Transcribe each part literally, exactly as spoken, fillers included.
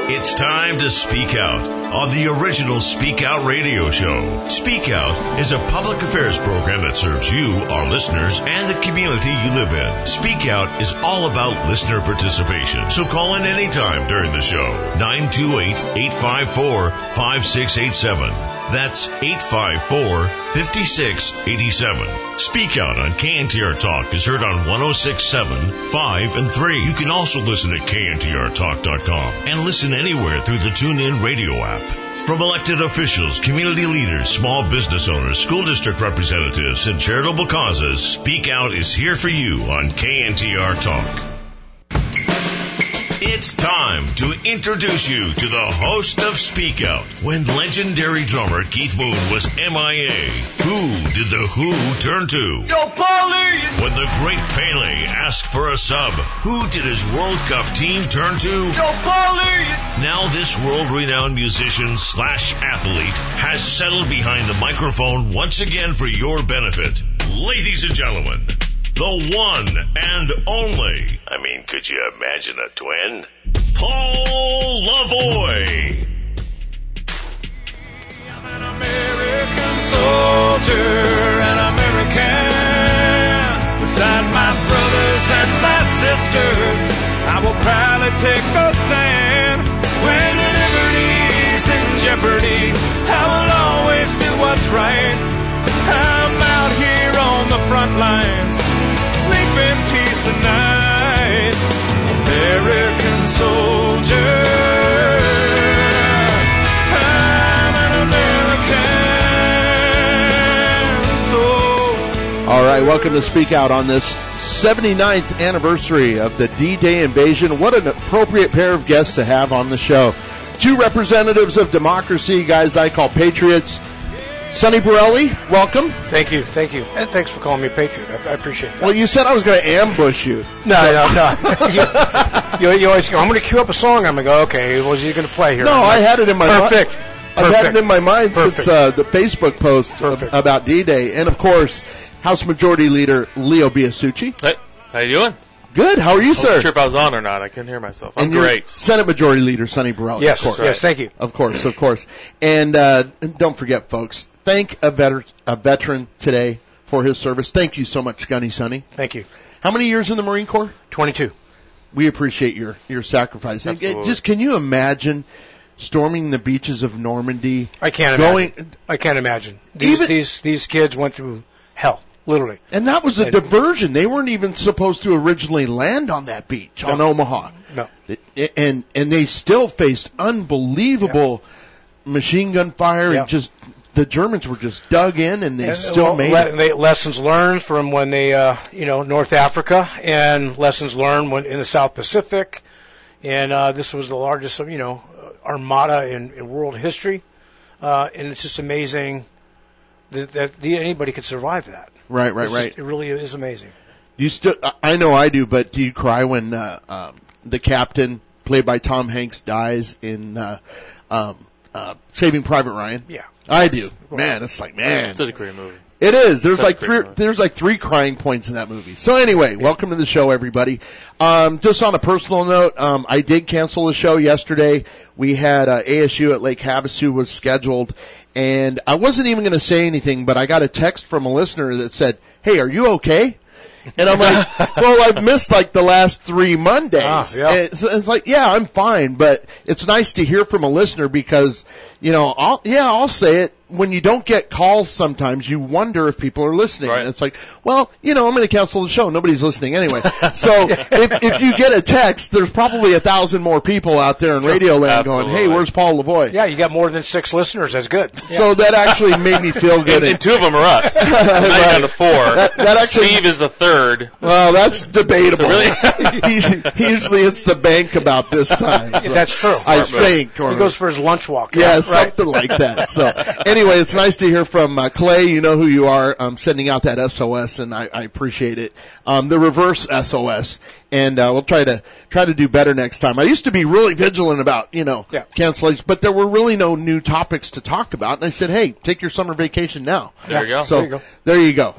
It's time to speak out on the original Speak Out radio show. Speak Out is a public affairs program that serves you, our listeners, and the community you live in. Speak Out is all about listener participation. So call in anytime during the show. nine two eight, eight five four, five six eight seven. That's eight five four, five six eight seven. Speak Out on K N T R Talk is heard on one oh six point seven, five, and three. You can also listen at K N T R talk dot com and listen anywhere through the TuneIn radio app. From elected officials, community leaders, small business owners, school district representatives, and charitable causes, Speak Out is here for you on K N T R Talk. It's time to introduce you to the host of Speak Out. When legendary drummer Keith Moon was M I A, who did the Who turn to? Yo, police! When the great Pele asked for a sub, who did his World Cup team turn to? Yo, police! Now this world-renowned musician slash athlete has settled behind the microphone once again for your benefit. Ladies and gentlemen, the one and only, I mean, could you imagine a twin? Paul Lavoie. I'm an American soldier, an American. Beside my brothers and my sisters, I will proudly take a stand. When liberty's in jeopardy, I will always do what's right. I'm out here on the front lines, sleep in peace tonight, American soldier. I'm an American soldier. All right, welcome to Speak Out on this seventy-ninth anniversary of the D-Day invasion. What an appropriate pair of guests to have on the show. Two representatives of democracy, guys I call patriots. Sonny Borelli, welcome. Thank you, thank you. And thanks for calling me a patriot. I, I appreciate that. Well, you said I was going to ambush you. No, no, no. you, you, you always go, I'm going to cue up a song. I'm going to go, okay, what's he going to play here? No, I had it in my mind. Perfect. I've Perfect. had it in my mind Perfect. since uh, the Facebook post Perfect. about D-Day. And, of course, House Majority Leader Leo Biasucci. Hey, how you doing? Good. How are you, I sir? wasn't sure if I was on or not. I couldn't hear myself. I'm and you're great. Senate Majority Leader Sonny Borelli. Yes, of course. yes, thank you. Of course, of course. And uh, don't forget, folks, thank a, veter- a veteran today for his service. Thank you so much, Gunny Sonny. Thank you. How many years in the Marine Corps? twenty-two. We appreciate your, your sacrifice. And, Absolutely. just can you imagine storming the beaches of Normandy? I can't going, imagine. I can't imagine. These, Even- these, these kids went through hell, literally. And that was a And- diversion. They weren't even supposed to originally land on that beach, on No. Omaha. No. And and they still faced unbelievable machine gun fire Yeah. and just the Germans were just dug in and they And, still well, made le- it. they, lessons learned from when they, uh, you know, North Africa, and lessons learned when in the South Pacific, and uh, this was the largest, you know, armada in, in world history, uh, and it's just amazing that, that the, anybody could survive that. Right, right, It's right. just- it really is amazing. You still, I know I do, but do you cry when uh, um, the captain, played by Tom Hanks, dies in uh, um, uh, Saving Private Ryan? Yeah. I do. Man, it's like, man. It's such a great movie. It is. There's Such like a great three. movie. There's like three crying points in that movie. So anyway, welcome to the show, everybody. Um, just on a personal note, um, I did cancel the show yesterday. We had uh, A S U at Lake Havasu was scheduled, and I wasn't even going to say anything, but I got a text from a listener that said, "Hey, are you okay?" And I'm like, well, I've missed like the last three Mondays. Ah, yeah. And so it's like, yeah, I'm fine, but it's nice to hear from a listener because, you know, I'll, yeah, I'll say it. When you don't get calls sometimes, you wonder if people are listening. Right. And it's like, well, you know, I'm going to cancel the show. Nobody's listening anyway. So if, if you get a text, there's probably a thousand more people out there in Radio Land going, hey, Absolutely. where's Paul Lavoie? Yeah, you got more than six listeners. That's good. Yeah. So that actually made me feel good. And, and two of them are us. I'm not down to four. That, that actually, Steve is the third. well, that's debatable. So really? he, he usually hits the bank about this time. So That's true. I Smart move. think. Or, He goes for his lunch walk. yeah, right. something like that. So anyway, it's nice to hear from uh, Clay. You know who you are. Um, sending out that S O S, and I, I appreciate it. Um, the reverse S O S, and uh, we'll try to try to do better next time. I used to be really vigilant about you know Yeah. cancellations, but there were really no new topics to talk about, and I said, hey, take your summer vacation now. There you go. So There you go. there you go.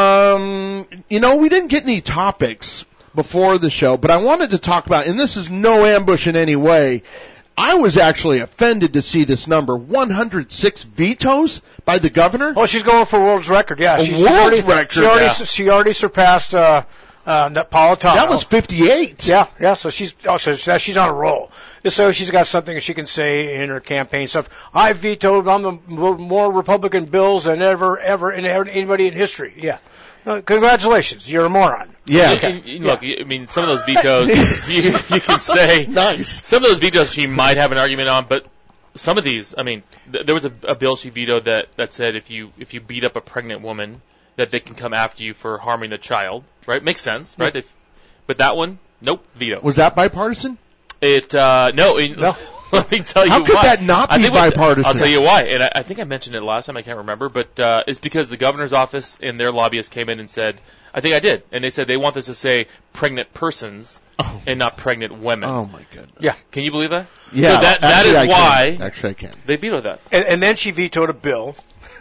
Um, you know, we didn't get any topics before the show, but I wanted to talk about, and this is no ambush in any way. I was actually offended to see this number, one hundred six vetoes by the governor. Oh, she's going for world's record. Yeah, A she's world's already, record, She already, yeah. she already surpassed uh, uh, Napolitano. That was fifty-eight. Yeah, yeah. So she's oh, so she's on a roll. So she's got something that she can say in her campaign stuff. I vetoed on the more Republican bills than ever, ever, in anybody in history. Yeah. Uh, congratulations, you're a moron. Yeah. Okay. And, and look, I mean, some of those vetoes, you, you can say Nice. some of those vetoes she might have an argument on, but some of these, I mean, th- there was a, a bill she vetoed that, that said if you if you beat up a pregnant woman, that they can come after you for harming the child. Right? Makes sense, right? If, but that one, nope, veto. Was that bipartisan? It uh, no, it, No. Let me tell you How could why. that not I be think what- bipartisan? I'll tell you why, and I, I think I mentioned it last time. I can't remember, but uh, it's because the governor's office and their lobbyists came in and said, I think I did, and they said they want this to say pregnant persons Oh. and not pregnant women. Oh my goodness. Yeah. Can you believe that? Yeah. So that that actually, is I why can. Actually, I can. they vetoed that. And, and then she vetoed a bill.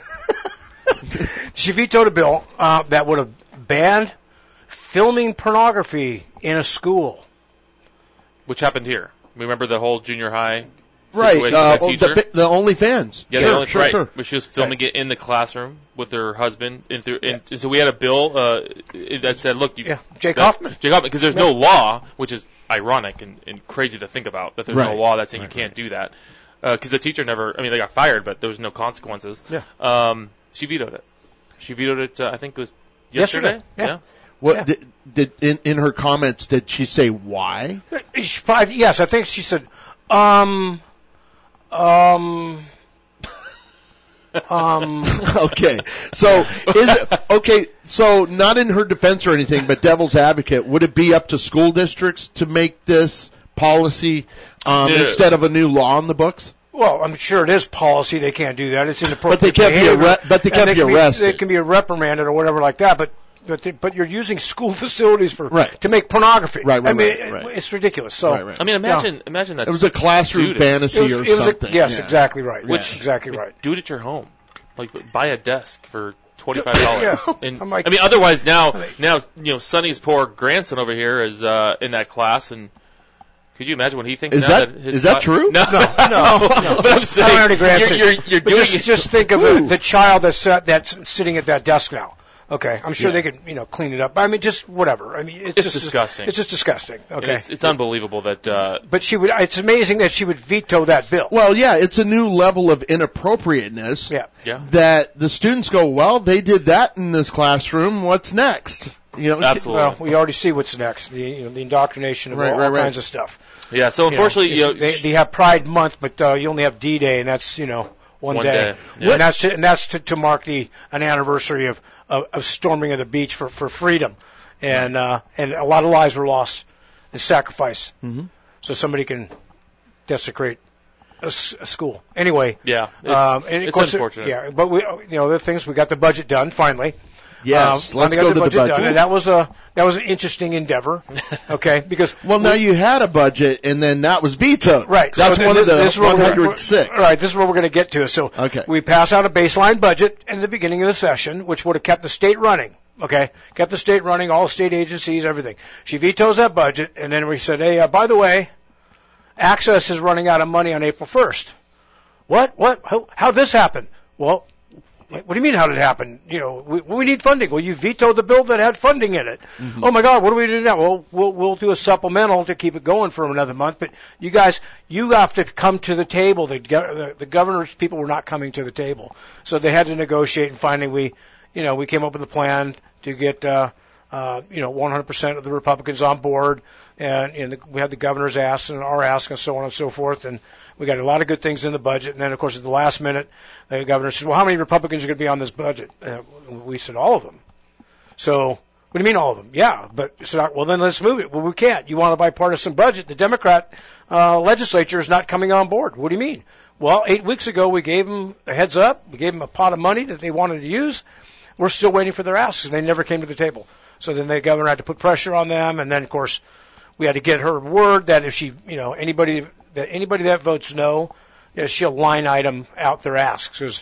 She vetoed a bill uh, that would have banned filming pornography in a school. Which happened here. Remember the whole junior high Right. situation Uh, with that teacher? the, the OnlyFans. Yeah, sure, the only, sure, right. sure. But she was filming it in the classroom with her husband, and, through, and so we had a bill uh, that said, "Look, you, Yeah, Jake that- Hoffman. Jake Hoffman, because there's no law, which is ironic and, and crazy to think about that there's Right. no law that's saying Right, you can't do that, because the teacher never, I mean, they got fired, but there was no consequences. Yeah. Um, she vetoed it. She vetoed it. Uh, I think it was yesterday. Yesterday, yeah. What Yeah. did, did in, in her comments did she say why? She probably, yes, I think she said, um, um, um. Okay. So is it, okay, so not in her defense or anything, but devil's advocate, would it be up to school districts to make this policy um, No. instead of a new law in the books? Well, I'm sure it is policy. They can't do that. It's inappropriate. But they can't be behavior. arre- but they And can't be can arrested. They can be reprimanded or whatever like that. But but they, but you're using school facilities for Right. to make pornography. Right, right, I mean, right, right. it's ridiculous. So Right, right. I mean, imagine, imagine that. It was a classroom student. fantasy it was, or it was a, something. yes, Yeah. exactly right. Which- exactly right. Do it at your home. Like buy a desk for twenty-five dollars. Yeah. And I'm like- I mean, otherwise now, now you know, Sonny's poor grandson over here is uh, in that class, and could you imagine what he thinks Is now that- that his is that cla- true? No, No, no, no. But I'm saying I don't have any grandson. you're, you're, you're But doing just, it. just think of Ooh. the, the child that's uh, that's sitting at that desk now. Okay, I'm sure Yeah. they could, you know, clean it up. I mean, just whatever. I mean, it's, It's just disgusting. It's just disgusting. Okay, It's, it's unbelievable that. Uh, but she would. It's amazing that she would veto that bill. Well, yeah, it's a new level of inappropriateness. Yeah. yeah. That the students go, well, they did that in this classroom. What's next? You know, Absolutely. Well, we already see what's next. The, you know, the indoctrination of Right, all, right, all right. kinds of stuff. Yeah. So You know, unfortunately, you know, it's- they, they have Pride Month, but uh, you only have D-Day, and that's you know one, One day. day, yeah. And that's to, and that's to, to mark the an anniversary of, of, of storming of the beach for, for freedom, and uh, and a lot of lives were lost and sacrifice, mm-hmm. so somebody can desecrate a, s- a school. Anyway, yeah, it's, um, and of it's course, unfortunate. yeah, but we you know the things we got the budget done finally. Yes, Um, let's finally go got to the budget. done, and that was a that was an interesting endeavor. Okay, because Well, now you had a budget, and then that was vetoed. Right. That's so one this, of the this is what one we're- hundred six. All right. This is what we're going to get to. So Okay. we pass out a baseline budget in the beginning of the session, which would have kept the state running. Okay, kept the state running, all state agencies, everything. She vetoes that budget, and then we said, hey, uh, by the way, Access is running out of money on April first. What? What? How, how'd this happen? Well, what do you mean how did it happen? You know, we, we need funding. Well, you vetoed the bill that had funding in it. Mm-hmm. Oh my God, what do we do now? Well, we'll we'll do a supplemental to keep it going for another month. But you guys, you have to come to the table. The go- the, the governor's people were not coming to the table, so they had to negotiate. And finally, we, you know, we came up with a plan to get, uh, uh, you know, one hundred percent of the Republicans on board, and, and the, we had the governor's ask and our ask and so on and so forth, and we got a lot of good things in the budget. And then, of course, at the last minute, the governor said, well, how many Republicans are going to be on this budget? Uh, we said, all of them. So, what do you mean all of them? Yeah, but so, well, then let's move it. Well, we can't. You want a bipartisan budget. The Democrat uh, legislature is not coming on board. What do you mean? Well, eight weeks ago, we gave them a heads up. We gave them a pot of money that they wanted to use. We're still waiting for their asks, and they never came to the table. So then the governor had to put pressure on them, and then, of course, we had to get her word that if she, you know, anybody that anybody that votes no, you know, she'll line item out their asks. Because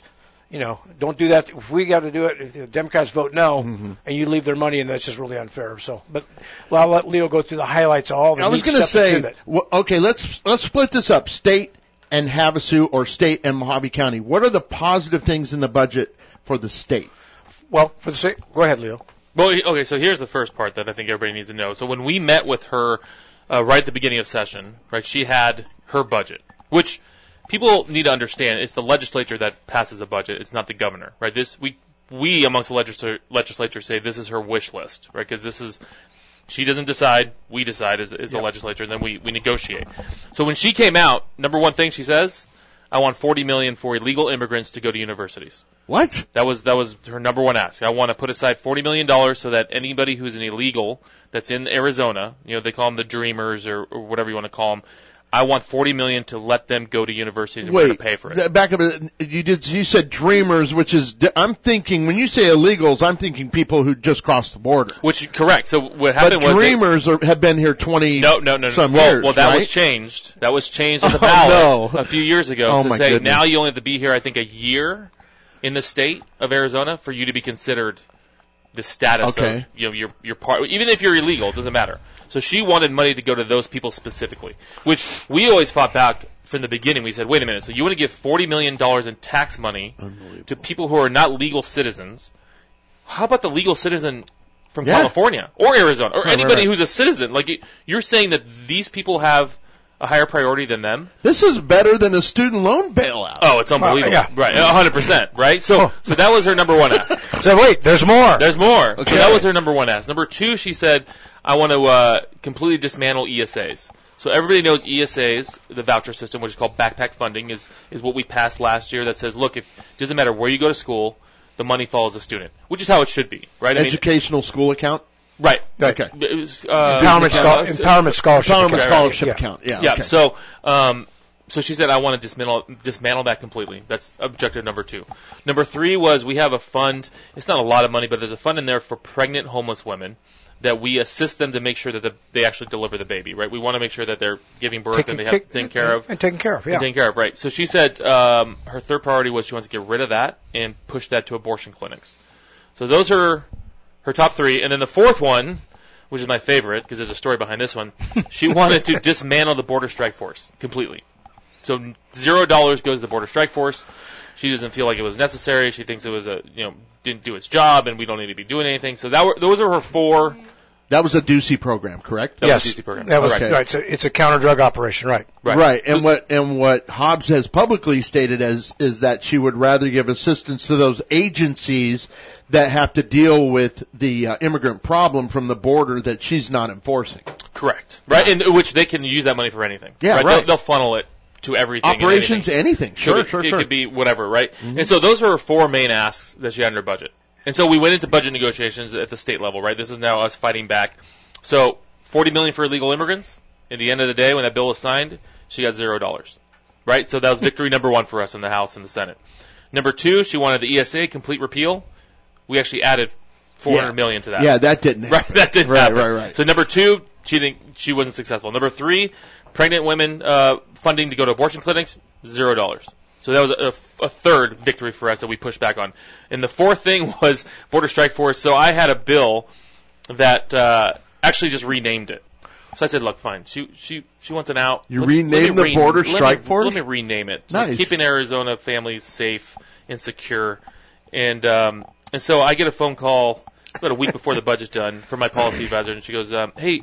you know, don't do that. If we got to do it, if the Democrats vote no, Mm-hmm. and you leave their money, and that's just really unfair. So, but well, I'll let Leo go through the highlights of all the I was neat going to stuff that's in say, it. well, okay, let's let's split this up: state and Havasu, or state and Mojave County. What are the positive things in the budget for the state? Well, for the sake, go ahead, Leo. Well, okay, so here's the first part that I think everybody needs to know. So when we met with her uh, right at the beginning of session, right, she had her budget, which people need to understand. It's the legislature that passes a budget. It's not the governor, right? This we we amongst the legislature, legislature say this is her wish list, right? Because this is she doesn't decide, we decide as, as the Yep. legislature, and then we, we negotiate. So when she came out, number one thing she says, I want forty million dollars for illegal immigrants to go to universities. What? That was that was her number one ask. I want to put aside forty million dollars so that anybody who's an illegal that's in Arizona, you know, they call them the Dreamers or, or whatever you want to call them. I want forty million dollars to let them go to universities and we're going Wait, to pay for it. th- back up. a- You did. You said dreamers, which is. di- I'm thinking when you say illegals, I'm thinking people who just crossed the border. Which correct. So what But happened was they- dreamers are, have been here twenty. no, no, no, no. some well, years, well, that right? was changed. That was changed at the Oh, ballot no. a few years ago Oh, to my say goodness. now you only have to be here. I think a year in the state of Arizona for you to be considered the status Okay. of you know your your part. Even if you're illegal, it doesn't matter. So she wanted money to go to those people specifically, which we always fought back from the beginning. We said, wait a minute, so you want to give forty million dollars in tax money to people who are not legal citizens? How about the legal citizen from Yeah. California or Arizona or Right, right, anybody right. who's a citizen? Like you- you're saying that these people have a higher priority than them? This is better than a student loan bailout. Oh, it's unbelievable. yeah. Right, one hundred percent, right? So so that was her number one ask. So wait, there's more. There's more. So Okay. that was her number one ask. Number two, she said, I want to uh, completely dismantle E S As. So everybody knows E S As, the voucher system, which is called backpack funding, is, is what we passed last year that says, look, if it doesn't matter where you go to school, the money follows the student, which is how it should be, right? I mean, Educational school account. right. Okay. It was, uh, Empowerment, uh, scho- empowerment scholarship. Empowerment account. scholarship Yeah. account. Yeah. Yeah. okay. So, um, so she said, I want to dismantle dismantle that completely. That's objective number two. Number three was we have a fund. It's not a lot of money, but there's a fund in there for pregnant homeless women that we assist them to make sure that the, they actually deliver the baby. Right. We want to make sure that they're giving birth Taken and they have take- taken care of. And taken care of, yeah. And taken care of. Right. So she said um, her third priority was she wants to get rid of that and push that to abortion clinics. So those are her top three, and then the fourth one, which is my favorite because there's a story behind this one, she wanted to dismantle the border strike force completely. So zero dollars goes to the border strike force. She doesn't feel like it was necessary. She thinks it was a you know didn't do its job, and we don't need to be doing anything. So that were, those are her four. That was a Ducey program, correct? That Yes, was a D C program. that was Okay. right. It's a, it's a counter drug operation, right? Right. And what and what Hobbs has publicly stated as is that she would rather give assistance to those agencies that have to deal with the uh, immigrant problem from the border that she's not enforcing. Correct. Right. In which they can use that money for anything. Yeah, Right. right. They'll, they'll funnel it to everything. and Operations, anything. anything. Sure, Could- sure, it sure. could be whatever, right? And so those are her four main asks that she had in her budget. And so we went into budget negotiations at the state level, right? This is now us fighting back. So forty million dollars for illegal immigrants. At the end of the day, when that bill was signed, she got zero dollars, right? So that was victory number one for us in the House and the Senate. Number two, she wanted the E S A complete repeal. We actually added four hundred Yeah. million to that. Yeah, that didn't happen. Right, that didn't Right, happen. right, right. So number two, she didn't, she wasn't successful. Number three, pregnant women uh, funding to go to abortion clinics, zero dollars. So that was a, a third victory for us that we pushed back on. And the fourth thing was border strike force. So I had a bill that uh, actually just renamed it. So I said, look, fine. She she she wants an out. You Let- let me renamed the border let me- strike force? Let me rename it. Like, Nice. keeping Arizona families safe and secure. And um, and so I get a phone call about a week before the budget's done from my policy advisor, and she goes, um, "Hey,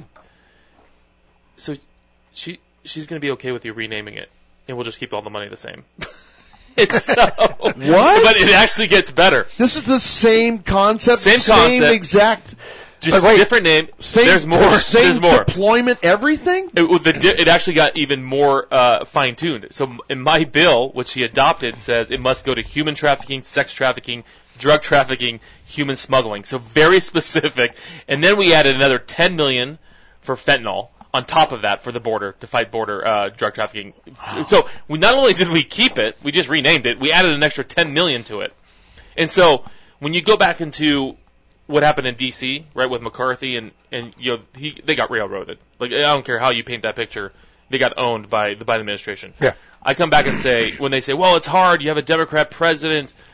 so she she's going to be okay with you renaming it, and we'll just keep all the money the same." And so, What? But it actually gets better. This is the same concept, Same same concept. exact, Just wait. different name. same, There's more. same There's more. deployment, everything? It, well, the, di- it actually got even more uh, fine-tuned. So in my bill, which she adopted, says it must go to human trafficking, sex trafficking, drug trafficking, human smuggling. So very specific. And then we added another ten million dollars for fentanyl on top of that for the border, to fight border uh, drug trafficking. So we not only did we keep it, we just renamed it, we added an extra ten million dollars to it. And so when you go back into what happened in D C, right, with McCarthy, and, and you know, he, they got railroaded. Like, I don't care how you paint that picture, they got owned by the Biden administration. Yeah. I come back and say, when they say, well, it's hard, you have a Democrat president,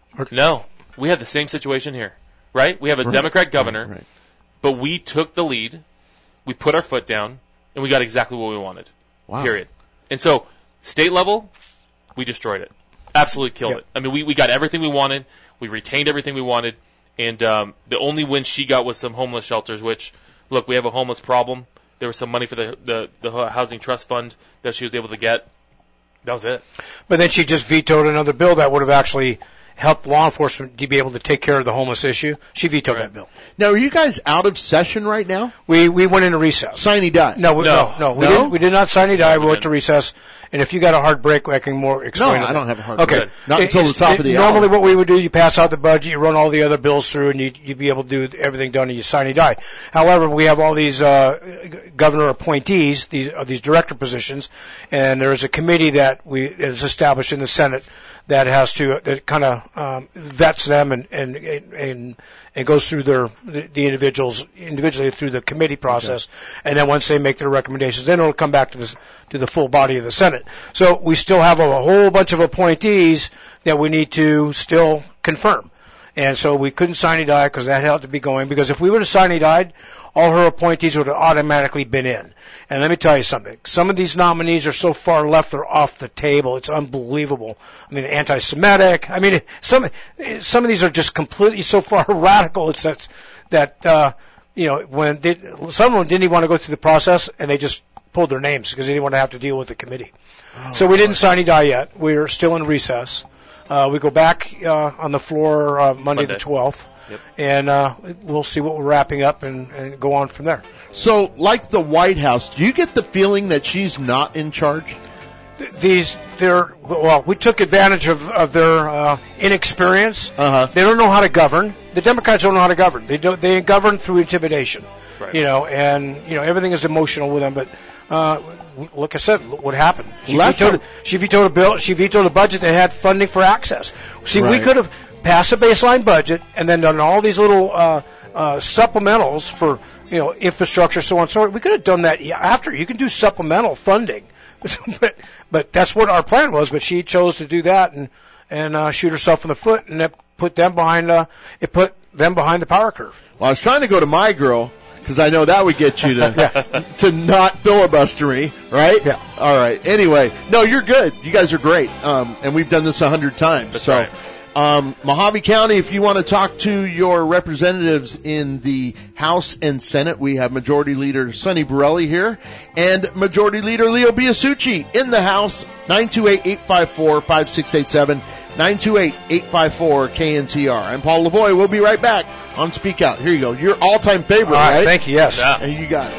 No. We had the same situation here, right? We have a Right. Democrat governor, Right. but we took the lead, we put our foot down, and we got exactly what we wanted. Wow. Period. And so, state level, we destroyed it. Absolutely killed Yep. it. I mean, we, we got everything we wanted. We retained everything we wanted. And um, the only win she got was some homeless shelters, which, look, we have a homeless problem. There was some money for the, the, the housing trust fund that she was able to get. That was it. But then she just vetoed another bill that would have actually helped law enforcement to be able to take care of the homeless issue. She vetoed Right. that bill. Now, are you guys out of session right now? We we went into recess. Sine die. No, we, No. no, no, we No? didn't. We did not sign any die. We we went to didn't. recess. And if you got a hard break, I can more explain. No, it. I don't have a hard okay. break. Not It- until the it's- top it- of the Normally, hour. what we would do is you pass out the budget, you run all the other bills through, and you you'd be able to do everything done, and you sign a die. However, we have all these uh, governor appointees, these uh, these director positions, and there is a committee that we is established in the Senate that has to that kind of um, vets them and and and and goes through their the, the individuals individually through the committee process, and then once they make their recommendations, then it'll come back to this to the full body of the Senate. So we still have a, a whole bunch of appointees that we need to still confirm, and so we couldn't sign a die because that had to be going. Because if we would have signed a die, all her appointees would have automatically been in. And let me tell you something. Some of these nominees are so far left, they're off the table. It's unbelievable. I mean, anti-Semitic. I mean, some some of these are just completely so far radical. It's that, that uh, you know, when they, some of them didn't even want to go through the process, and they just pulled their names because they didn't want to have to deal with the committee. Oh, so we didn't sign a die yet. We're still in recess. Uh, we go back uh, on the floor uh, Monday, Monday. the twelfth. Yep. And uh, we'll see what we're wrapping up and, and go on from there. So, like the White House, do you get the feeling that she's not in charge? Th- These, they're well, we took advantage of, of their uh, inexperience. Uh-huh. They don't know how to govern. The Democrats don't know how to govern. They don't. They govern through intimidation. Right. You know, and you know everything is emotional with them. But uh, like I said, look what happened. She Last vetoed. time- She vetoed a bill. She vetoed a budget that had funding for access. See, we Right. could have passed a baseline budget and then done all these little uh, uh, supplementals for you know infrastructure, so on and so on. We could have done that after. You can do supplemental funding, but but that's what our plan was. But she chose to do that and and uh, shoot herself in the foot, and that put them behind. Uh, it put them behind the power curve. Well, I was trying to go to my girl because I know that would get you to to not filibuster me, right? Yeah. All right. Anyway, no, you're good. You guys are great, um, and we've done this a hundred times. That's so, right. um, Mojave County, if you want to talk to your representatives in the House and Senate, we have Majority Leader Sonny Borelli here and Majority Leader Leo Biasucci in the House. nine two eight, eight five four, five six eight seven, nine two eight, eight five four, K N T R. I'm Paul Lavoie. We'll be right back on Speak Out. Here you go. Your all-time favorite, All right, right? thank you. Yes. Yeah. And you got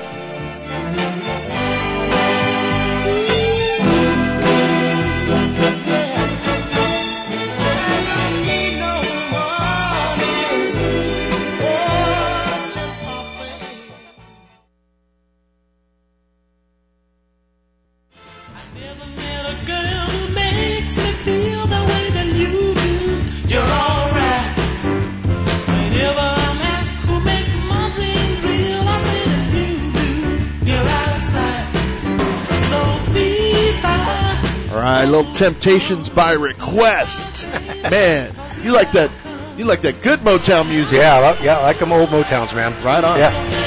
it. Never met a girl who makes me feel the way that you do. You're alright. Whenever I'm asked who makes my dreams real, I say that you do. You're out of sight. So be fine. All right, little Temptations by Request. Man, you like that? You like that good Motown music? Yeah, I like- yeah, I like them old Motowns, man. Right on. Yeah.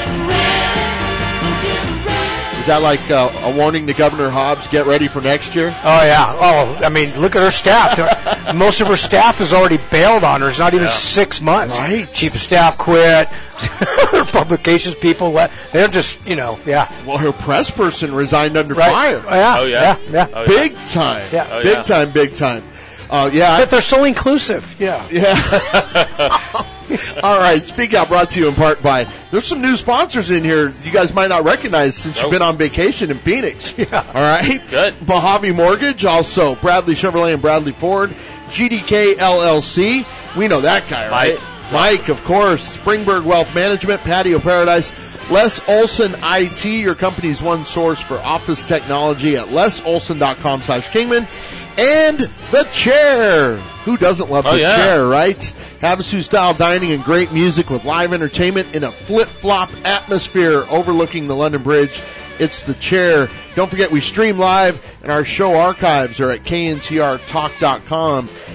Is that like uh, a warning to Governor Hobbs? Get ready for next year. Oh yeah. Oh, I mean, look at her staff. Most of her staff has already bailed on her. It's not even Yeah. six months. Right. Chief of staff quit. Her publications people let. They're just, you know, yeah. Well, her press person resigned under Right. fire. Oh, yeah. Oh, yeah. Yeah. Yeah. Oh, yeah. Big time. Yeah. Oh, big yeah. time. Big time. Uh, yeah. But they're so inclusive. Yeah. Yeah. All right. Speak Out brought to you in part by, there's some new sponsors in here you guys might not recognize since you've Nope. been on vacation in Phoenix. Yeah. All right. Good. Mojave Mortgage, also Bradley Chevrolet and Bradley Ford, G D K L L C. We know that guy, right? Mike. Mike, of course. Springburg Wealth Management, Patio Paradise. Les Olson I T, your company's one source for office technology at les olson dot com slash Kingman. And The Chair. Who doesn't love Oh, The yeah. Chair, right? Havasu-style dining and great music with live entertainment in a flip-flop atmosphere overlooking the London Bridge. It's The Chair. Don't forget we stream live and our show archives are at K N T R talk dot com.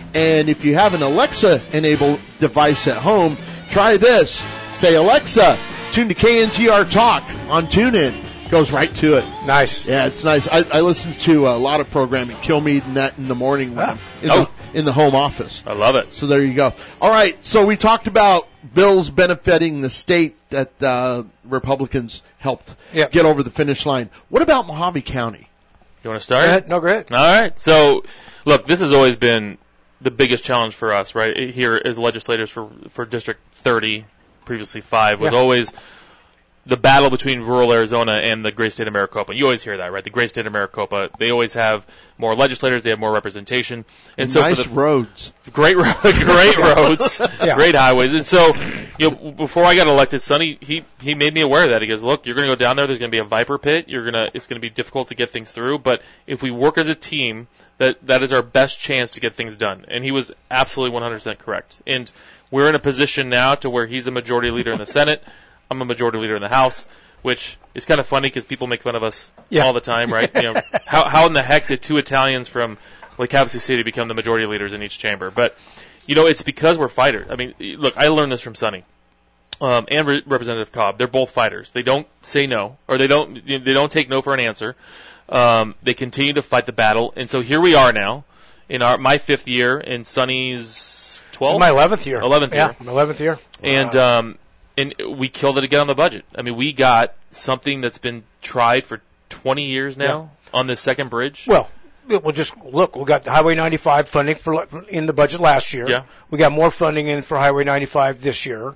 And if you have an Alexa-enabled device at home, try this. Say, Alexa, tune to K N T R Talk on TuneIn. Goes right to it. Nice. Yeah, it's nice. I, I listen to a lot of programming, Kilmeade and that in the morning when Ah. I'm in, Oh. the, in the home office. I love it. So there you go. All right, so we talked about bills benefiting the state that uh, Republicans helped Yep. get over the finish line. What about Mojave County? You want to Go start? ahead. No, go ahead. All right. So, look, this has always been the biggest challenge for us, right? Here as legislators for for District thirty, previously five, was Yeah. always the battle between rural Arizona and the great state of Maricopa. You always hear that, right? The great state of Maricopa, they always have more legislators, they have more representation. And so nice for the roads. great ro- great roads, Yeah. great highways. And so, you know, before I got elected, Sonny, he he made me aware of that. He goes, "Look, you're going to go down there, there's going to be a viper pit. You're going to it's going to be difficult to get things through, but if we work as a team, that that is our best chance to get things done." And he was absolutely one hundred percent correct. And we're in a position now to where he's the majority leader in the Senate. I'm a majority leader in the House, which is kind of funny because people make fun of us Yeah. all the time, right? You know, how how in the heck did two Italians from Lake Havasu City become the majority leaders in each chamber? But you know, it's because we're fighters. I mean, look, I learned this from Sonny um, and Re- Representative Cobb. They're both fighters. They don't say no, or they don't they don't take no for an answer. Um, they continue to fight the battle, and so here we are now in our my fifth year, and Sonny's twelfth, My eleventh year. eleventh Yeah, year, my eleventh year. and um, and we killed it again on the budget. I mean, we got something that's been tried for twenty years now on this second bridge. Well, we'll just look. We got Highway ninety-five funding for in the budget last year. Yeah. We got more funding in for Highway ninety-five this year.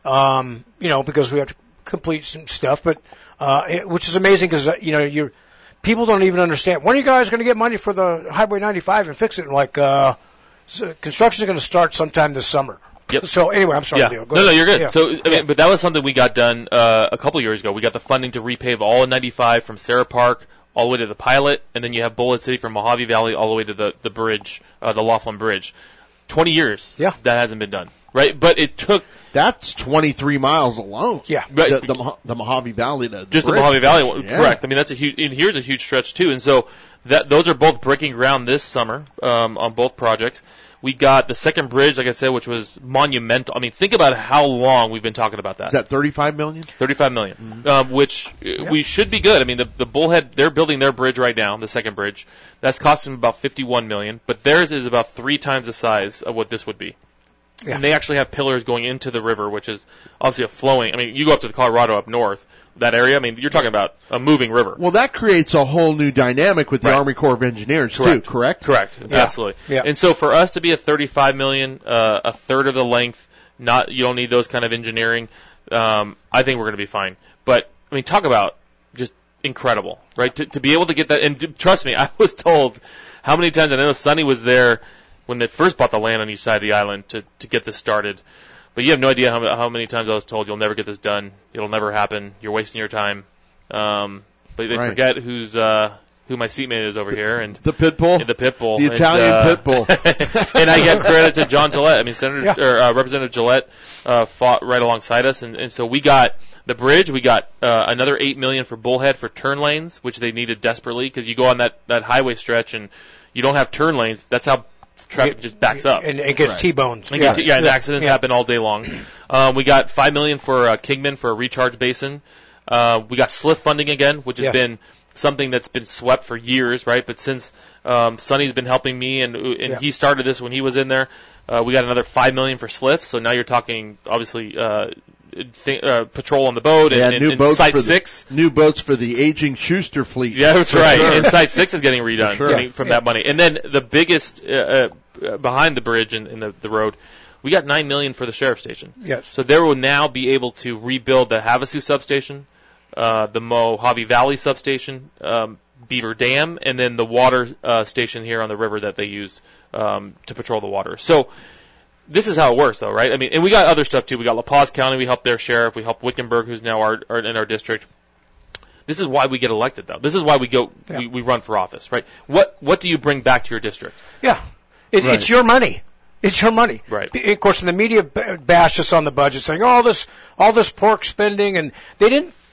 Um, you know, because we have to complete some stuff, but uh, it, which is amazing because uh, you know you people don't even understand. When are you guys going to get money for the Highway ninety-five and fix it? Like uh, so construction is going to start sometime this summer. Yep. So anyway, I'm sorry, Yeah. Leo. Go No, no, ahead. you're good. Yeah. So, I mean, but that was something we got done uh, a couple years ago. We got the funding to repave all of ninety-five from Sarah Park all the way to the pilot, and then you have Bullet City from Mojave Valley all the way to the the bridge, uh, the Laughlin Bridge. Twenty years. Yeah. That hasn't been done, right? But it took That's twenty-three miles alone. Yeah. Right. The, the, Mo- the Mojave Valley. To just the bridge. Mojave Valley one. Yeah. Correct. I mean, that's a huge. And here's a huge stretch too. And so that those are both breaking ground this summer um, on both projects. We got the second bridge, like I said, which was monumental. I mean, think about how long we've been talking about that. Is that thirty-five million? thirty-five million, Mm-hmm. um, which uh, we should be good. I mean, the, the Bullhead, they're building their bridge right now, the second bridge. That's costing them about fifty-one million, but theirs is about three times the size of what this would be. Yeah. And they actually have pillars going into the river, which is obviously a flowing. I mean, you go up to the Colorado up north, that area. I mean, you're talking about a moving river. Well, that creates a whole new dynamic with the Right. Army Corps of Engineers Correct. too, correct? Correct. Yeah. Absolutely. Yeah. And so for us to be at thirty-five million, uh, a third of the length, not you don't need those kind of engineering. Um, I think we're going to be fine. But I mean, talk about just incredible, right? To, to be able to get that, and to, trust me, I was told how many times. And I know Sonny was there when they first bought the land on each side of the island to to get this started. But you have no idea how how many times I was told you'll never get this done. It'll never happen. You're wasting your time. Um, but they Right. forget who's uh, who my seatmate is over here, and The pit bull? the pit bull, The And, Italian uh, pit bull. and I give credit to John Gillette. I mean, Senator Yeah. or uh, Representative Gillette uh, fought right alongside us, and, and so we got the bridge. We got uh, another eight million for Bullhead for turn lanes, which they needed desperately because you go on that that highway stretch and you don't have turn lanes. That's how traffic just backs up. and it gets Right. T-boned. And yeah, yeah, and accidents Yeah. happen all day long. Um, we got five million for uh, Kingman for a recharge basin. Uh, we got S L I F funding again, which has Yes. been something that's been swept for years, right? But since um, Sonny's been helping me, and and Yeah. he started this when he was in there, uh, we got another five million for S L I F. So now you're talking obviously uh, th- uh, patrol on the boat and, Yeah, and, new and boats Site for the- Six. New boats for the aging Schuster fleet. Yeah, that's For right. sure. And Site Six is getting redone For sure. I mean, from that money. And then the biggest uh, uh, behind the bridge and, and the, the road, we got nine million for the sheriff's station. Yes. So they will now be able to rebuild the Havasu substation, uh, the Mojave Valley substation, um, Beaver Dam, and then the water uh, station here on the river that they use um, to patrol the water. So this is how it works, though, right? I mean, and we got other stuff too. We got La Paz County. We helped their sheriff. We helped Wickenburg, who's now our, our in our district. This is why we get elected, though. This is why we go Yeah. we, we run for office, right? What what do you bring back to your district? Yeah. It, Right. It's your money. It's your money. Right. Of course, the media b- bashed us on the budget, saying all this, all this pork spending, and they didn't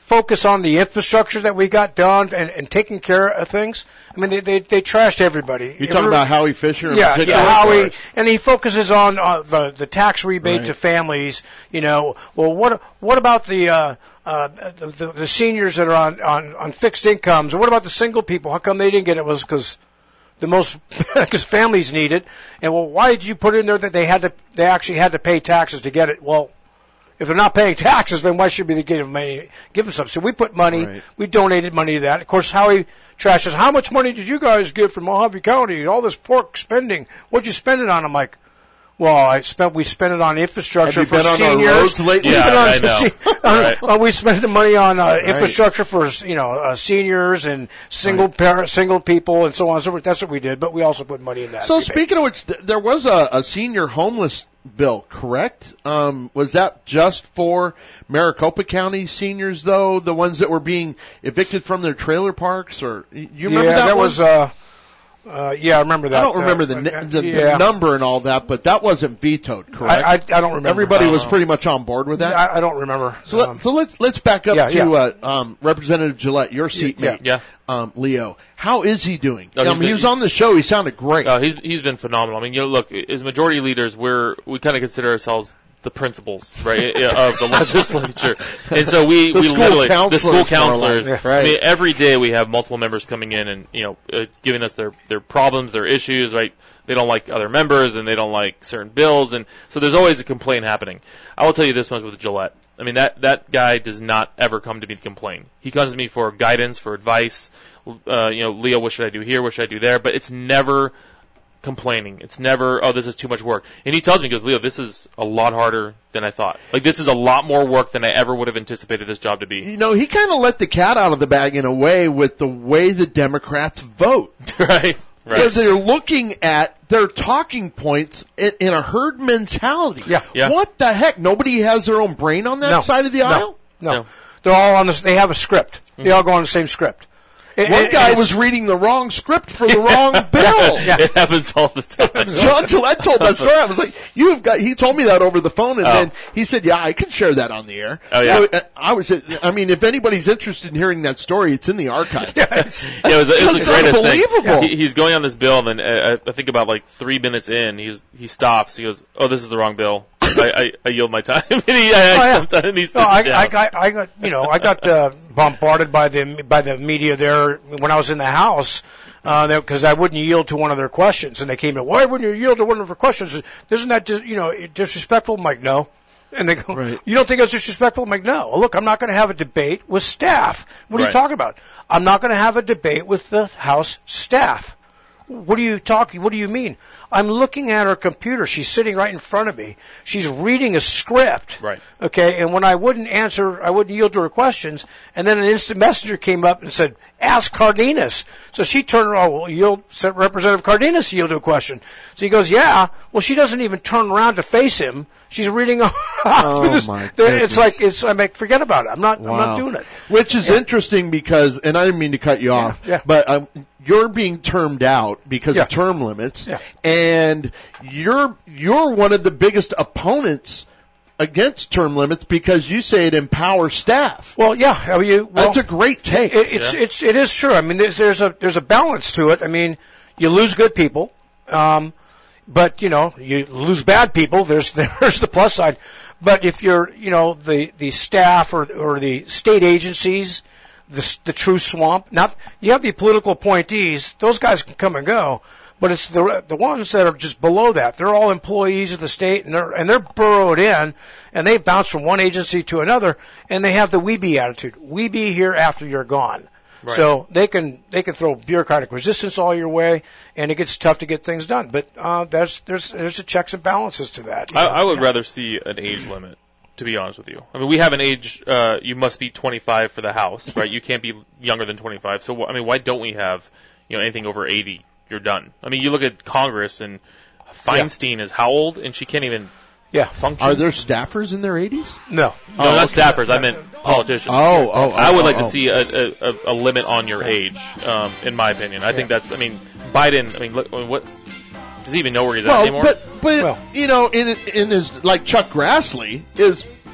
focus on the infrastructure that we got done and, and taking care of things. I mean, they they, they trashed everybody. You're talking about Howie Fisher in yeah, particular? Yeah, Howie, and he focuses on uh, the the tax rebate Right. to families. You know, well, what what about the uh, uh, the, the, the seniors that are on, on, on fixed incomes? Or what about the single people? How come they didn't get it? It was because the most because families need it. And well, why did you put in there that they had to they actually had to pay taxes to get it? Well, if they're not paying taxes, then why should we be giving money, give them something? So we put money, Right. we donated money to that. Of course, Howie trashes, how much money did you guys give from Mojave County? All this pork spending. What'd you spend it on? I'm like, well, I spent, we spent it on infrastructure Have you for been on our seniors. roads lately? We Yeah, spent it on, I know. se- on- Right. well, we spent the money on uh, infrastructure for, you know, uh, seniors and single Right. parent, single people and so on and so forth. That's what we did, but we also put money in that. So rebate. speaking of which, th- there was a, a senior homeless bill, correct? Um, was that just for Maricopa County seniors, though, the ones that were being evicted from their trailer parks? Or you remember yeah, that? that one? was, uh, uh, yeah, I remember that. I don't remember uh, the, uh, n- the, yeah. the number and all that, but that wasn't vetoed, correct? I, I, I don't remember. Everybody I was don't pretty much on board with know. that. I, I don't remember. So, Um, let, so let's let's back up yeah, to yeah. Uh, um, Representative Gillette, your seatmate, Yeah. um, Leo. How is he doing? Oh, he's um, he been- was on the show. He sounded great. Uh, he's he's been phenomenal. I mean, you know, look, as majority leaders, we're we kind of consider ourselves the principals, right, of the legislature, and so we The we school literally the counselors, school more like. counselors. Yeah, I right. mean, every day we have multiple members coming in and you know uh, giving us their their problems, their issues, right. They don't like other members and they don't like certain bills, and so there's always a complaint happening. I will tell you this much with Gillette. I mean, that that guy does not ever come to me to complain. He comes to me for guidance, for advice. Uh, you know, Leo, what should I do here? What should I do there? But it's never complaining. It's never, oh, this is too much work. And he tells me, he goes, Leo, this is a lot harder than I thought. Like, this is a lot more work than I ever would have anticipated this job to be. You know, he kind of let the cat out of the bag in a way with the way the Democrats vote. right? Right. Because they're looking at their talking points in, in a herd mentality. Yeah. Yeah. What the heck? Nobody has their own brain on that No. side of the No. aisle? No. No. They're all on this, they have a script. They all go on the same script. It- One it- guy it's- was reading the wrong script for the wrong bill. It happens all the time. John Gillette told that story. I was like, "You've got." He told me that over the phone, and Oh. then he said, "Yeah, I can share that on the air." Oh, yeah. So uh, I was. I mean, if anybody's interested in hearing that story, it's in the archives. Yeah, it was, it was just the greatest unbelievable. thing. He, he's going on this bill, and then uh, I think about like three minutes in, he's he stops. He goes, "Oh, this is the wrong bill." I, I, I yield my time, and he, I, Oh, yeah. I, and he sits No, I, down. I got, I got, you know, I got uh, bombarded by the by the media there when I was in the House because I wouldn't yield to one of their questions, and they came in, why wouldn't you yield to one of their questions? Isn't that dis- you know disrespectful? I'm like, no. And they go, Right. you don't think that's disrespectful? I'm like, no. Well, look, I'm not going to have a debate with staff. What are Right. you talking about? I'm not going to have a debate with the House staff. What are you talking? What do you mean? I'm looking at her computer. She's sitting right in front of me. She's reading a script. Right. Okay. And when I wouldn't answer, I wouldn't yield to her questions. And then an instant messenger came up and said, "Ask Cardenas." So she turned around. Well, yield, Representative Cardenas yield to a question. So he goes, "Yeah." Well, she doesn't even turn around to face him. She's reading off Oh, this. my It's goodness. like it's. I'm like, forget about it. I'm not. I'm Wow. not doing it. Which is interesting because, and I didn't mean to cut you off, yeah. but um, you're being termed out because Yeah. of term limits, Yeah. and you're you're one of the biggest opponents against term limits because you say it empowers staff. Well, yeah. I mean, you, well, That's a great take. It, it's Yeah. it's it is true. I mean, there's there's a there's a balance to it. I mean, you lose good people, um, but you know you lose bad people. There's there's the plus side. But if you're you know the the staff or or the state agencies, the the true swamp. Not you have the political appointees; those guys can come and go. But it's the the ones that are just below that. They're all employees of the state, and they're and they're burrowed in, and they bounce from one agency to another, and they have the we be attitude. We be here after you're gone. Right. So they can they can throw bureaucratic resistance all your way, and it gets tough to get things done. But uh, there's there's there's a checks and balances to that. you I, know? I would Yeah. rather see an age limit, to be honest with you. I mean, we have an age, uh, you must be twenty-five for the House, right? You can't be younger than twenty-five. So, I mean, why don't we have, you know, anything over eighty? You're done. I mean, you look at Congress, and Feinstein is how old? And she can't even Yeah. function? Are there staffers in their eighties? No. No, Oh, not okay. staffers. I meant politicians. Oh, oh, I would like oh, to oh. see a, a, a a limit on your age, um, in my opinion. I think that's, I mean, Biden, I mean, look, I mean, what, does he even know where he's at Well, anymore? but but Well. you know, in in his like Chuck Grassley is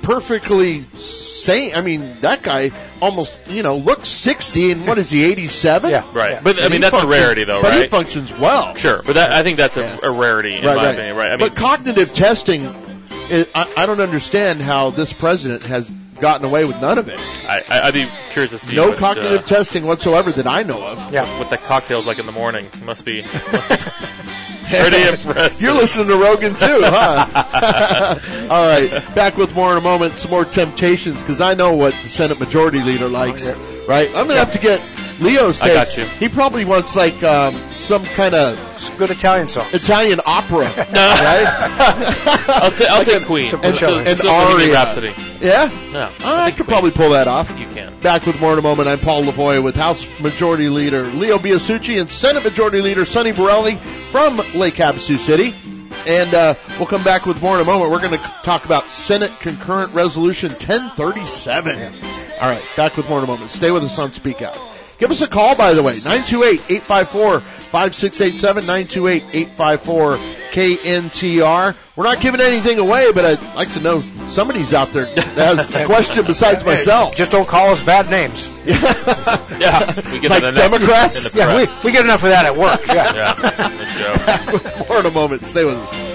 perfectly sane. I mean, that guy almost, you know, looks sixty, and what is he, eighty-seven? Yeah. Right. Yeah. But, I And mean, he that's a functions- rarity, though, but right? he functions well. Sure, but that, I think that's a, Yeah. a rarity, in Right, my right. opinion, right? I mean, But cognitive testing, is, I, I don't understand how this president has gotten away with none of it. I, I, I'd be curious to see No what, cognitive uh, testing whatsoever that I know of. Yeah. what the cocktail's like in the morning. Must be, must be pretty impressive. You're listening to Rogan too, huh? All right, back with more in a moment. Some more temptations, because I know what the Senate Majority Leader likes. Right? I'm gonna have to get Leo's I take. got you. He probably wants like um, some kind of It's a good Italian song. Italian opera, right? I'll, ta- I'll take Queen. simple And- show. and Still Bohemian aria. Rhapsody. Yeah, No, I think could Queen. probably pull that off. You can. Back with more in a moment. I'm Paul Lavoie with House Majority Leader Leo Biasucci and Senate Majority Leader Sonny Borelli from Lake Havasu City. And uh, we'll come back with more in a moment. We're going to talk about Senate Concurrent Resolution ten thirty-seven. All right, back with more in a moment. Stay with us on Speak Out. Give us a call, by the way, nine two eight, eight five four, five six eight seven, nine two eight, eight five four, K N T R. We're not giving anything away, but I'd like to know somebody's out there that has a question besides myself. Just don't call us bad names. Yeah, we get Like enough Democrats? in the Yeah, we, press. we get enough of that at work. Yeah. Yeah, good show. Back with more in a moment. Stay with us.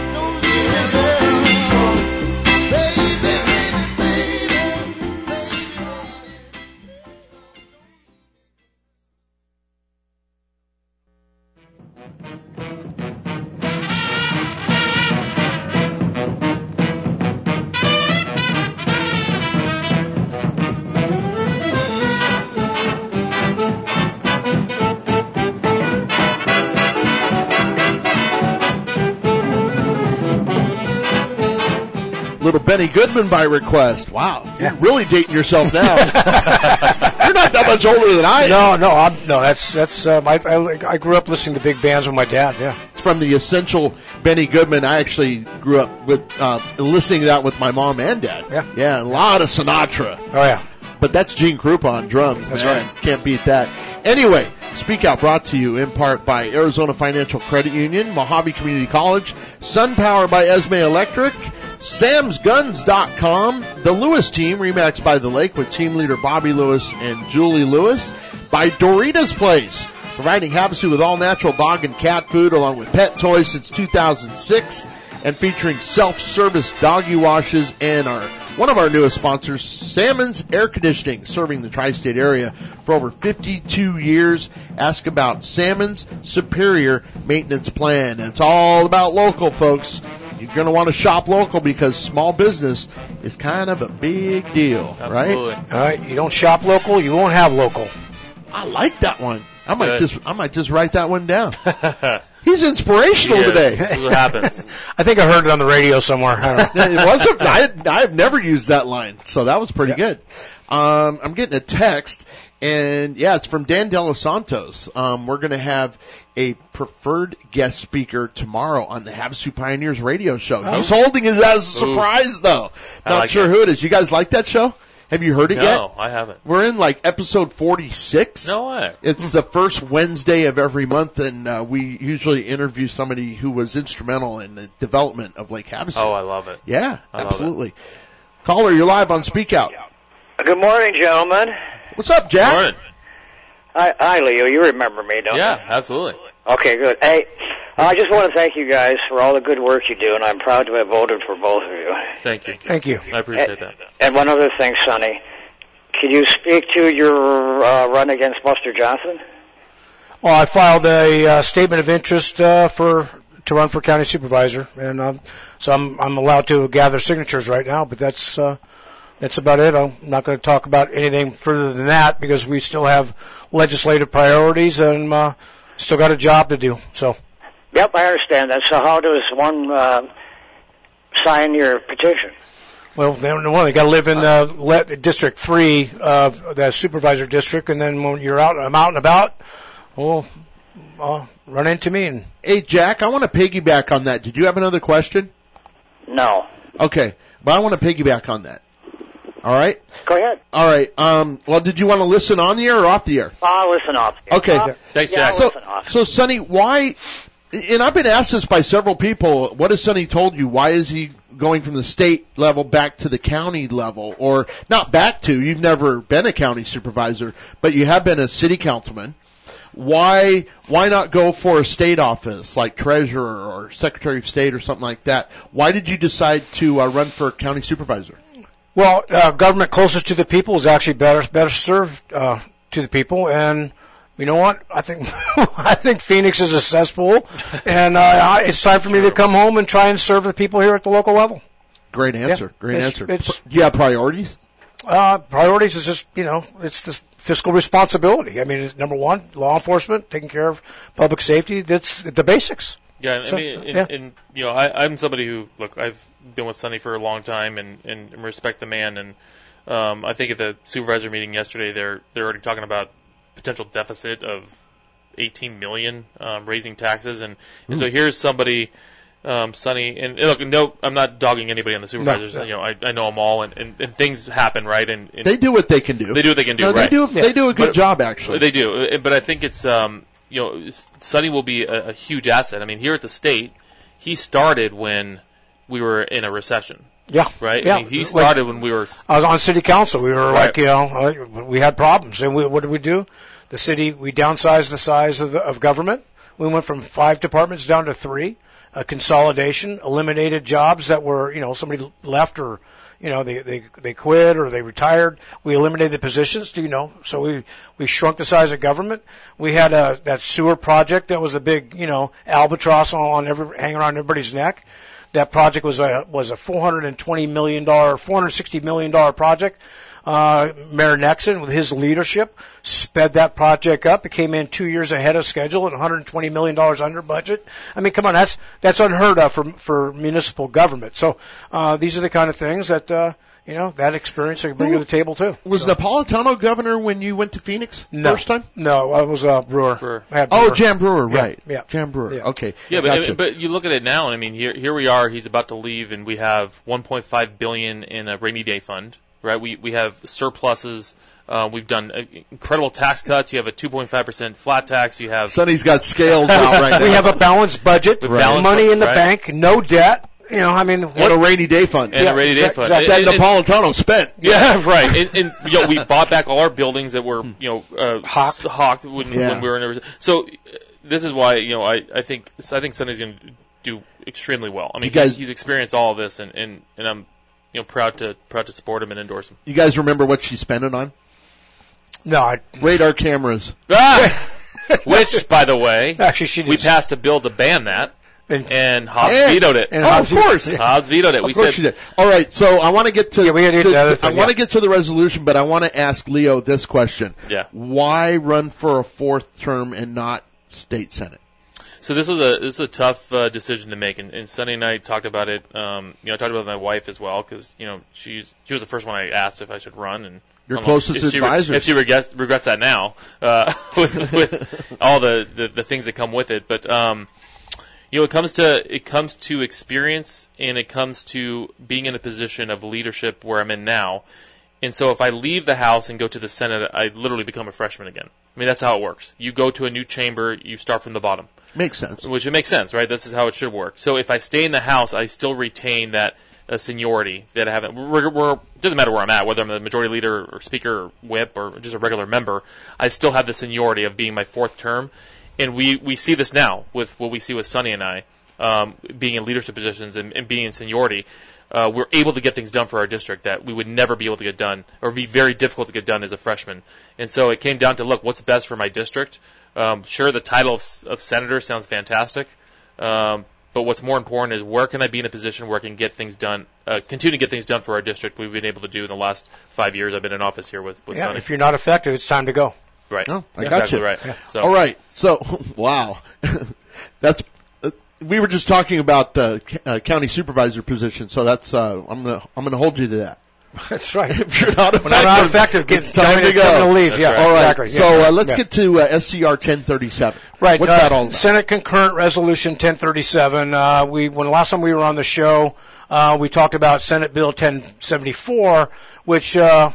Little Benny Goodman by request. Wow. Yeah. You're really dating yourself now. You're not that much older than I am. No, no, I'm, no. That's that's. Um, I, I I grew up listening to big bands with my dad. Yeah. It's from the Essential Benny Goodman. I actually grew up with uh, listening to that with my mom and dad. Yeah. Yeah, a lot of Sinatra. Oh yeah. But that's Gene Krupa on drums, That's man. right. Can't beat that. Anyway, Speak Out brought to you in part by Arizona Financial Credit Union, Mojave Community College, SunPower by Esme Electric, Sam's Guns dot com, the Lewis Team, Remax by the Lake with team leader Bobby Lewis and Julie Lewis, by Dorita's Place, providing Havasu with all natural dog and cat food along with pet toys since two thousand six, and featuring self-service doggy washes, and our one of our newest sponsors, Salmon's Air Conditioning, serving the tri-state area for over fifty-two years. Ask about Salmon's Superior Maintenance Plan. It's all about local, folks. You're going to want to shop local because small business is kind of a big deal, right? Absolutely. All right. You don't shop local, you won't have local. I like that one. I might Good. just I might just write that one down. He's inspirational Yes, today. This is what happens. I think I heard it on the radio somewhere. I don't know. It wasn't. I I've never used that line, so that was pretty Yeah. good. Um, I'm getting a text, and yeah, it's from Dan De Los Santos. Um, we're going to have a preferred guest speaker tomorrow on the Havasu Pioneers radio show. He's holding it as a surprise, though. I Not like sure it. who it is. You guys like that show? Have you heard it yet? No, I haven't. We're in like episode forty-six. No way. It's the first Wednesday of every month, and uh, we usually interview somebody who was instrumental in the development of Lake Havasu. Oh, I love it. Yeah, I love absolutely. Caller, you're live on Speak Out. Good morning, gentlemen. What's up, Jack? Morning. Hi, hi, Leo. You remember me, don't Yeah, absolutely. you? Okay, good. Hey, I just want to thank you guys for all the good work you do, and I'm proud to have voted for both of you. Thank you. Thank you. I appreciate that. And one other thing, Sonny. Can you speak to your uh, run against Buster Johnson? Well, I filed a uh, statement of interest uh, for to run for county supervisor, and um, so I'm I'm allowed to gather signatures right now. But that's uh, that's about it. I'm not going to talk about anything further than that because we still have legislative priorities and uh, still got a job to do. So. Yep, I understand that. So how does one uh, sign your petition? Well, they don't well, they got to live in uh, le- District Three of the supervisor district, and then when you're out, I'm out and about. Well, uh, run into me and Hey, Jack, I want to piggyback on that. Did you have another question? No. Okay, but I want to piggyback on that. All right? Go ahead. All right. Um, well, did you want to listen on the air or off the air? I'll listen off. Okay. Uh, Thanks, yeah, Jack. I'll So, listen off. so Sonny, why, And I've been asked this by several people. What has Sonny told you? Why is he going from the state level back to the county level? Or not back to, you've never been a county supervisor, but you have been a city councilman. Why, why not go for a state office like treasurer or secretary of state or something like that? Why did you decide to uh, run for county supervisor? Well, uh, government closest to the people is actually better, better served, uh, to the people. And you know what? I think, I think Phoenix is a cesspool, and, uh, it's time for me to come home and try and serve the people here at the local level. Great answer. Yeah, Great it's, answer. It's, Do you have priorities? Uh, priorities is just, you know, it's the fiscal responsibility. I mean, it's number one, law enforcement, taking care of public safety. That's the basics. Yeah, I So, mean, and, yeah. and you know, I, I'm somebody who, look, I've been with Sonny for a long time and, and respect the man. And um, I think at the supervisor meeting yesterday, they're they're already talking about potential deficit of eighteen million um, raising taxes, and, and so here's somebody. Um, Sonny, and, and look, no, I'm not dogging anybody on the supervisors. No, no. You know, I, I know them all, and, and, and things happen, right? And, and They do what they can do. They do what they can do, no, right? They do, Yeah. they do a good But- job, actually. They do, but I think it's um, you know, Sonny will be a, a huge asset. I mean, here at the state, he started when we were in a recession, Yeah. right? Yeah. I mean, he started when we were. I was on city council. We were Right. like, you know, uh, we had problems, and we, what did we do? The city, we downsized the size of, the, of government. We went from five departments down to three. A consolidation, eliminated jobs that were, you know, somebody left or, you know, they they they quit or they retired. We eliminated the positions, you know, so we we shrunk the size of government. We had a that sewer project that was a big, you know, albatross on every hanging around everybody's neck. That project was a was a four hundred twenty million dollars, four hundred sixty million dollars project. Uh, Mayor Nexon, with his leadership, sped that project up. It came in two years ahead of schedule at one hundred twenty million dollars under budget. I mean, come on, that's that's unheard of for for municipal government. So uh, these are the kind of things that uh, you know that experience I can bring to the table too. Was So. Napolitano governor when you went to Phoenix No. first time? No, I was a brewer. Brewer. I had Oh, brewer. Jan Brewer, Yeah, right. yeah. Jan Brewer, Yeah. okay. Yeah, but Gotcha. but you look at it now, and I mean, here here we are. He's about to leave, and we have one point five billion dollars in a rainy day fund. Right, we we have surpluses. Uh, we've done uh, incredible tax cuts. You have a two point five percent flat tax. You have Sonny's got scales out right now. We have a balanced budget, With balanced money in the right. bank, no debt. You know, I mean, and what? a rainy day fund. and Yeah, a rainy day exact- fund. exact- that And- and- Napolitano spent. Yeah, right. And, and you know, we bought back all our buildings that were, you know, uh, Hawked. hawked when, Yeah. when we were in. A, so uh, this is why, you know, I, I think I think Sonny's going to do extremely well. I mean, You guys- he, he's experienced all of this, and, and, and I'm, you know, proud to proud to support him and endorse him. You guys remember what she spent it on? No, I, Radar cameras. Ah! Which, by the way, actually, she we did. passed a bill to ban that, And- and Hobbs And- vetoed it. and Oh, Hobbs of course. vetoed- Hobbs vetoed it. Of We course said she did. All right, so I want to get to Yeah, we gotta get to- to the other I thing, want to yeah. get to the resolution, but I want to ask Leo this question. Yeah. Why run for a fourth term and not state senate? So this was a this was a tough uh, decision to make, and, and Sonny and I talked about it. Um, you know, I talked about it with my wife as well, because you know she's she was the first one I asked if I should run, and Your I don't know closest if she, advisor. If she regrets, regrets that now, uh, with with all the, the the things that come with it, but um, you know, it comes to it comes to experience, and it comes to being in a position of leadership where I'm in now. And so if I leave the House and go to the Senate, I literally become a freshman again. I mean, that's how it works. You go to a new chamber, you start from the bottom. Makes sense. Which it makes sense, right? This is how it should work. So if I stay in the House, I still retain that uh, seniority that I haven't. We're, we're, it doesn't matter where I'm at, whether I'm the majority leader or speaker or whip or just a regular member. I still have the seniority of being my fourth term, and we we see this now with what we see with Sonny and I um, being in leadership positions and, and being in seniority. Uh, we're able to get things done for our district that we would never be able to get done, or be very difficult to get done as a freshman. And so it came down to, look, what's best for my district? Um, sure, the title of, of senator sounds fantastic, um, but what's more important is where can I be in a position where I can get things done, uh, continue to get things done for our district we've been able to do in the last five years I've been in office here with, with Yeah, Sonny. if you're not effective, it's time to go. Right. Oh, I Yeah, got exactly you. right. Yeah. So, All right. So, wow. That's uh, we were just talking about the uh, county supervisor position, so that's uh, I'm gonna I'm gonna hold you to that. That's right. If you're not effective, When I'm not effective, it's get time to go. Time to leave. That's yeah, right. All right. exactly. So yeah. uh, let's Yeah. get to uh, S C R ten thirty-seven. Right. What's uh, that all about? Senate Concurrent Resolution ten thirty-seven. Uh, we, when last time we were on the show, uh, we talked about Senate Bill ten seventy-four, which, uh,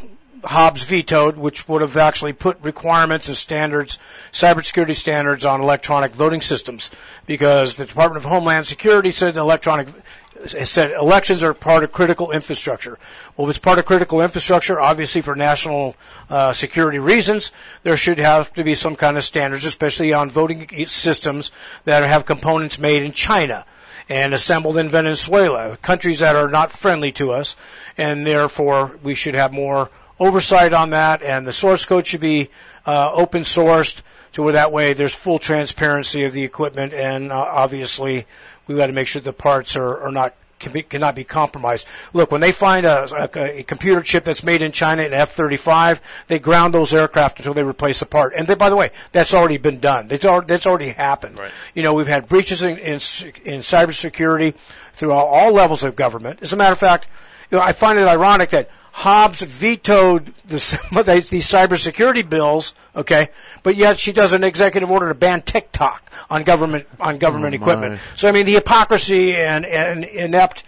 Hobbs vetoed, which would have actually put requirements and standards, cybersecurity standards on electronic voting systems, because the Department of Homeland Security said the electronic said elections are part of critical infrastructure. Well, if it's part of critical infrastructure, obviously for national uh, security reasons, there should have to be some kind of standards, especially on voting systems that have components made in China and assembled in Venezuela, countries that are not friendly to us, and therefore we should have more oversight on that, and the source code should be uh, open sourced, so where that way there's full transparency of the equipment, and uh, obviously we've got to make sure the parts are, are not can be, cannot be compromised. Look, when they find a, a, a computer chip that's made in China, an F thirty-five, they ground those aircraft until they replace the part. And they, by the way, that's already been done. That's already, that's already happened. Right. You know, we've had breaches in, in, in cybersecurity through all, all levels of government. As a matter of fact, you know, I find it ironic that Hobbs vetoed the, these cybersecurity bills, okay, but yet she does an executive order to ban TikTok on government on government oh equipment. So I mean, the hypocrisy and, and inept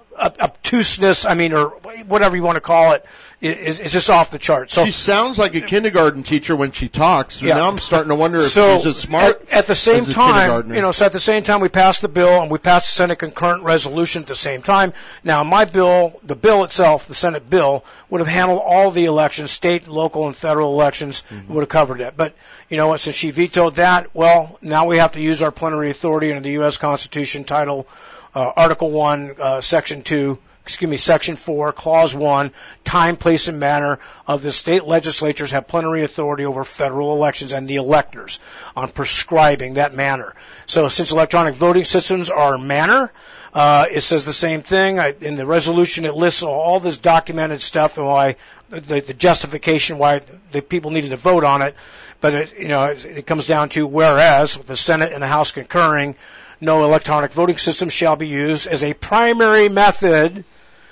obtuseness, I mean, or whatever you want to call it, is, is just off the chart. So she sounds like a kindergarten teacher when she talks. So yeah. Now I'm starting to wonder if so she's as smart at, at the same as a time, you know, so at the same time we passed the bill and we passed the Senate concurrent resolution at the same time. Now my bill, the bill itself, the Senate bill, would have handled all the elections, state, local, and federal elections, mm-hmm. would have covered it. But you know what, since she vetoed that, well, now we have to use our plenary authority under the U S Constitution, Title, uh, Article one, uh, Section two, excuse me, Section four, Clause one, time, place, and manner of the state legislatures have plenary authority over federal elections and the electors on prescribing that manner. So since electronic voting systems are manner, uh, it says the same thing. I, in the resolution, it lists all this documented stuff and why the, the justification why the people needed to vote on it. But it, you know, it, it comes down to whereas the Senate and the House concurring, no electronic voting system shall be used as a primary method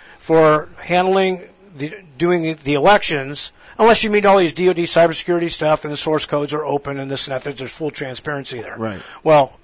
for handling the, doing the elections, unless you meet all these D O D cybersecurity stuff and the source codes are open and this and that. There's full transparency there. Right. Well,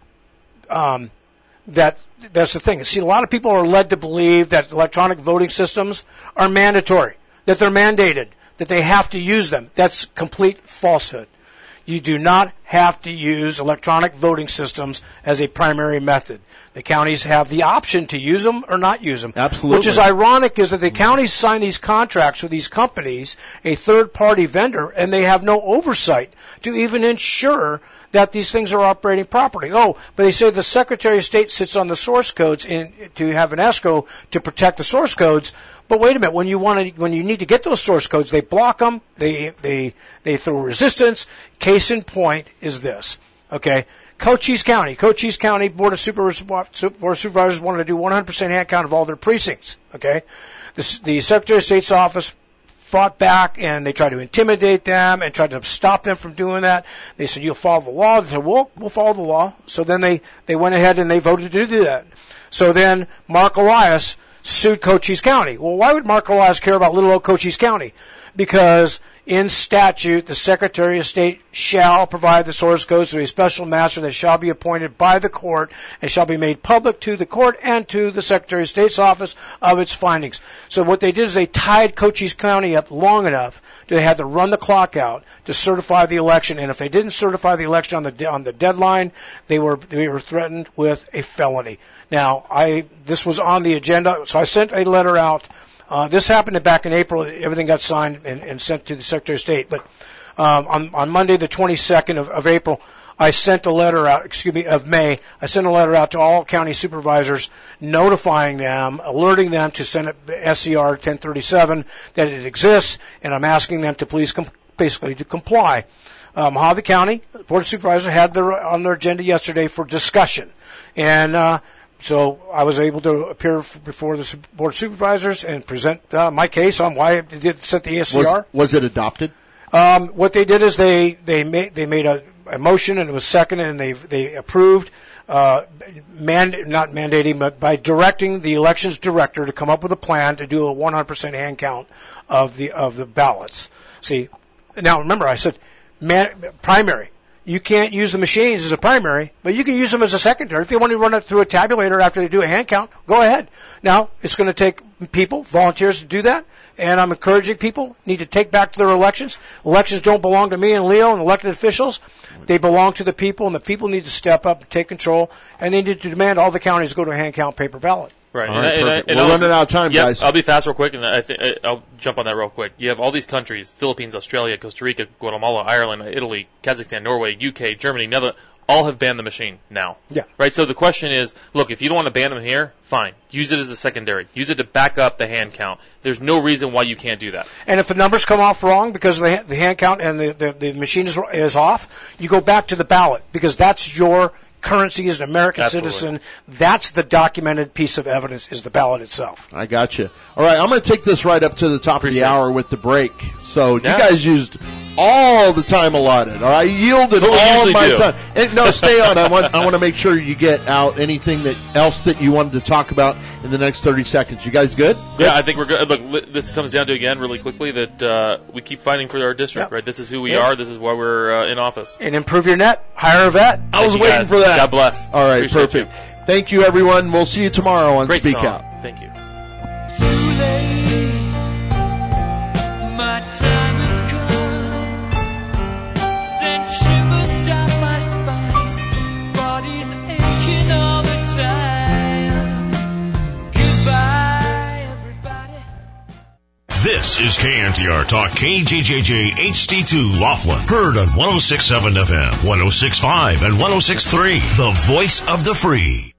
um, that that's the thing. See, a lot of people are led to believe that electronic voting systems are mandatory, that they're mandated, that they have to use them. That's complete falsehood. You do not have to use electronic voting systems as a primary method. The counties have the option to use them or not use them. Absolutely. Which is ironic is that the counties sign these contracts with these companies, a third-party vendor, and they have no oversight to even ensure that these things are operating properly. Oh, but they say the Secretary of State sits on the source codes in, to have an escrow to protect the source codes. But wait a minute, when you want to, when you need to get those source codes, they block them, they, they, they throw resistance. Case in point is this, okay? Cochise County, Cochise County Board of Supervisors, Board of Supervisors wanted to do one hundred percent hand count of all their precincts, okay? The, the Secretary of State's office fought back and they tried to intimidate them and tried to stop them from doing that. They said, you'll follow the law. They said, well, we'll follow the law. So then they, they went ahead and they voted to do that. So then Mark Elias sued Cochise County. Well, why would Mark Elias care about little old Cochise County? Because in statute, the Secretary of State shall provide the source codes to a special master that shall be appointed by the court and shall be made public to the court and to the Secretary of State's office of its findings. So what they did is they tied Cochise County up long enough that they had to run the clock out to certify the election. And if they didn't certify the election on the on the deadline, they were they were threatened with a felony. Now, I this was on the agenda, so I sent a letter out. Uh, this happened back in April. Everything got signed and, and sent to the Secretary of State. But um, on, on Monday, the twenty-second of, of April, I sent a letter out, excuse me, of May, I sent a letter out to all county supervisors notifying them, alerting them to Senate S C R ten thirty-seven that it exists, and I'm asking them to please com- basically to comply. Uh, Mojave County Board of Supervisors had their, on their agenda yesterday for discussion. And uh, so I was able to appear before the Board of Supervisors and present uh, my case on why it did set the S C R. Was, was it adopted? Um, what they did is they they made they made a, a motion and it was seconded and they they approved, uh, mand- not mandating but by directing the elections director to come up with a plan to do a one hundred percent hand count of the of the ballots. See, now remember I said man, primary. you can't use the machines as a primary, but you can use them as a secondary. If they want to run it through a tabulator after they do a hand count, go ahead. Now, it's going to take people, volunteers to do that, and I'm encouraging people need to take back their elections. Elections don't belong to me and Leo and elected officials. They belong to the people, and the people need to step up and take control, and they need to demand all the counties go to a hand count paper ballot. Right. All And right, I- and I- perfect. and We're I'll- running out of time, yep, guys. I'll be fast real quick, and I think I- I'll jump on that real quick. You have all these countries: Philippines, Australia, Costa Rica, Guatemala, Ireland, Italy, Kazakhstan, Norway, U K, Germany, Netherlands. All have banned the machine now. Yeah. Right. So the question is, look, if you don't want to ban them here, fine. Use it as a secondary. Use it to back up the hand count. There's no reason why you can't do that. And if the numbers come off wrong because the, ha- the hand count and the, the, the machine is, is off, you go back to the ballot because that's your currency as an American Absolutely. citizen. That's the documented piece of evidence is the ballot itself. I got you. All right, I'm going to take this right up to the top Appreciate of the it. hour with the break. So Yeah. you guys used all the time allotted. All right, yielded That's what we all usually of my do. time. And no, stay on. I want I want to make sure you get out anything that else that you wanted to talk about in the next thirty seconds. You guys good? Yeah, I think we're good. Look, li- this comes down to, again, really quickly, that uh, we keep fighting for our district, Yep. right? This is who we Yeah. are. This is why we're uh, in office. And improve your net. Hire a vet. I was Thank you, waiting guys. for that. God bless. All right, Appreciate perfect. you. Thank you, everyone. We'll see you tomorrow on Great Speak song. Out. Thank you. Too late, my time has come. Sent shivers down my spine, body's aching all the time. Goodbye, everybody. This is K N T R Talk, K J J J H D two Laughlin. Heard on one oh six point seven F M, one oh six point five, and one oh six point three. The voice of the free.